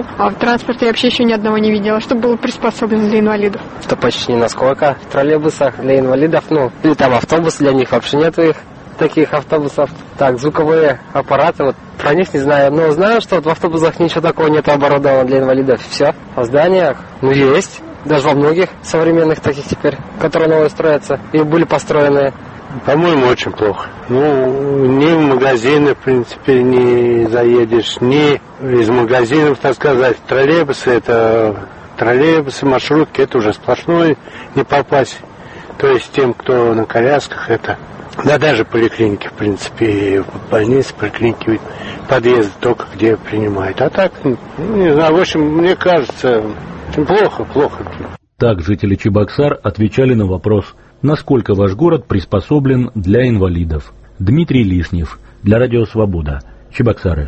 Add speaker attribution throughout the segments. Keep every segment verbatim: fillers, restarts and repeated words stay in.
Speaker 1: коляски. А в транспорте я вообще еще ни одного не видела, чтобы было приспособлено для инвалидов.
Speaker 2: Да почти насколько. В троллейбусах для инвалидов, ну, или там автобус для них, вообще нету их, таких автобусов. Так, звуковые аппараты, вот про них не знаю, но знаю, что вот в автобусах ничего такого нет оборудовано для инвалидов. Все. А в зданиях, ну, есть. Даже во многих современных таких теперь, которые новые строятся и были построены.
Speaker 3: По-моему, очень плохо. Ну, ни в магазины, в принципе, не заедешь, ни из магазинов, так сказать. Троллейбусы, это троллейбусы, маршрутки, это уже сплошной, не попасть. То есть тем, кто на колясках, это... Да даже поликлиники, в принципе, больницы, поликлиники, подъезды только где принимают. А так, не знаю, в общем, мне кажется, плохо, плохо.
Speaker 4: Так жители Чебоксар отвечали на вопрос, насколько ваш город приспособлен для инвалидов. Дмитрий Лишнев, для Радио Свобода, Чебоксары.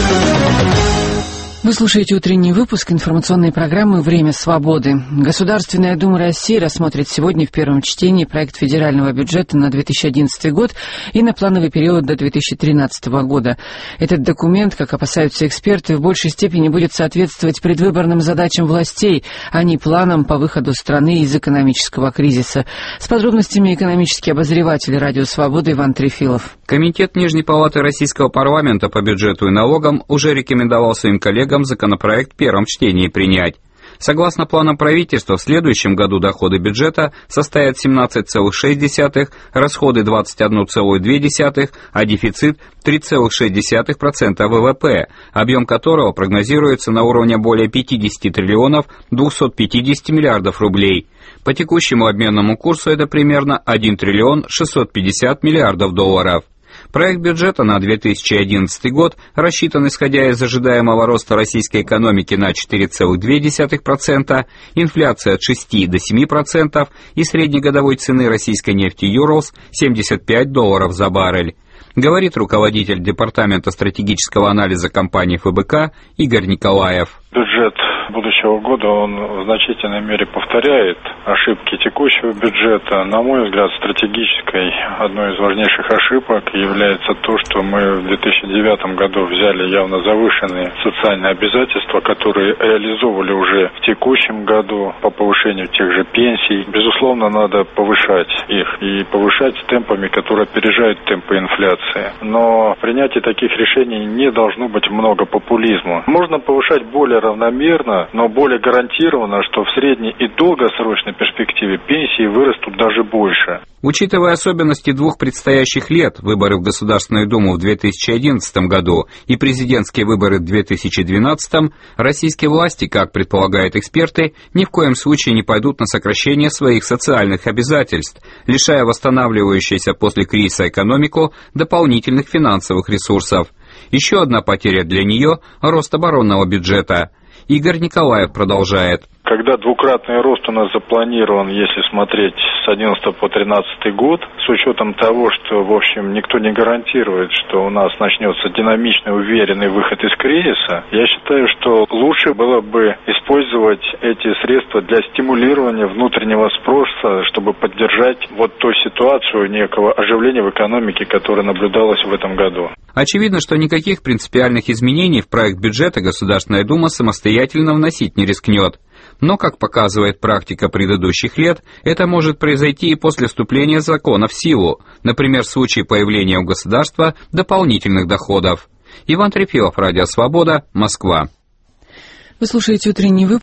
Speaker 5: Вы слушаете утренний выпуск информационной программы «Время свободы». Государственная Дума России рассмотрит сегодня в первом чтении проект федерального бюджета на две тысячи одиннадцатый год и на плановый период до две тысячи тринадцатого года. Этот документ, как опасаются эксперты, в большей степени будет соответствовать предвыборным задачам властей, а не планам по выходу страны из экономического кризиса. С подробностями экономический обозреватель «Радио Свобода» Иван Трефилов.
Speaker 6: Комитет Нижней палаты Российского парламента по бюджету и налогам уже рекомендовал своим коллегам законопроект в первом чтении принять. Согласно планам правительства, в следующем году доходы бюджета составят семнадцать целых шесть десятых, расходы двадцать один целых две десятых, а дефицит три целых шесть десятых процента ВВП, объем которого прогнозируется на уровне более пятьдесят триллионов двести пятьдесят миллиардов рублей. По текущему обменному курсу это примерно один триллион шестьсот пятьдесят миллиардов долларов. Проект бюджета на две тысячи одиннадцатый год рассчитан, исходя из ожидаемого роста российской экономики на четыре целых две десятых процента, инфляция от шести до семи процентов и среднегодовой цены российской нефти Urals семьдесят пять долларов за баррель. Говорит руководитель Департамента стратегического анализа компании эф бэ ка Игорь Николаев.
Speaker 7: Бюджет будущего года, он в значительной мере повторяет ошибки текущего бюджета. На мой взгляд, стратегической одной из важнейших ошибок является то, что мы в две тысячи девятом году взяли явно завышенные социальные обязательства, которые реализовывали уже в текущем году по повышению тех же пенсий. Безусловно, надо повышать их и повышать темпами, которые опережают темпы инфляции. Но в принятии таких решений не должно быть много популизма. Можно повышать более равномерно, но более гарантированно, что в средней и долгосрочной перспективе пенсии вырастут даже больше.
Speaker 6: Учитывая особенности двух предстоящих лет, выборы в Государственную Думу в две тысячи одиннадцатом году и президентские выборы в две тысячи двенадцатом, российские власти, как предполагают эксперты, ни в коем случае не пойдут на сокращение своих социальных обязательств, лишая восстанавливающуюся после кризиса экономику дополнительных финансовых ресурсов. Еще одна потеря для нее – рост оборонного бюджета. Игорь Николаев продолжает.
Speaker 7: Когда двукратный рост у нас запланирован, если смотреть с одиннадцатого по тринадцатый год, с учетом того, что, в общем, никто не гарантирует, что у нас начнется динамичный, уверенный выход из кризиса, я считаю, что лучше было бы использовать эти средства для стимулирования внутреннего спроса, чтобы поддержать вот ту ситуацию некого оживления в экономике, которая наблюдалась в этом году.
Speaker 6: Очевидно, что никаких принципиальных изменений в проект бюджета Государственная Дума самостоятельно вносить не рискнет. Но, как показывает практика предыдущих лет, это может произойти и после вступления закона в силу, например, в случае появления у государства дополнительных доходов. Иван Трефилов, Радио Свобода, Москва.
Speaker 5: Вы слушаете утренний выпуск